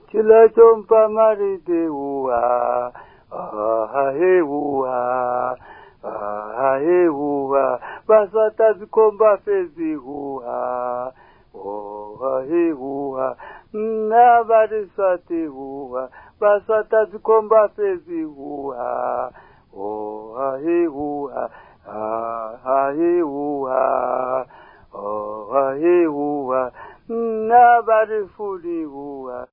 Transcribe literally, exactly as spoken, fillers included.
Chila chompa marite ua, ah he ua, ah he ua, basata zikomba fezi ua, oh he ua, na barisati ua, basata zikomba fezi ua, oh he ua, ah he ua, oh he ua, na barifuri ua.